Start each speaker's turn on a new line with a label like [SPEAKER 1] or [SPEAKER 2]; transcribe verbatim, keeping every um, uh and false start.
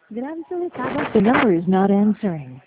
[SPEAKER 1] Grabe sa ulit, tapos the number is not answering.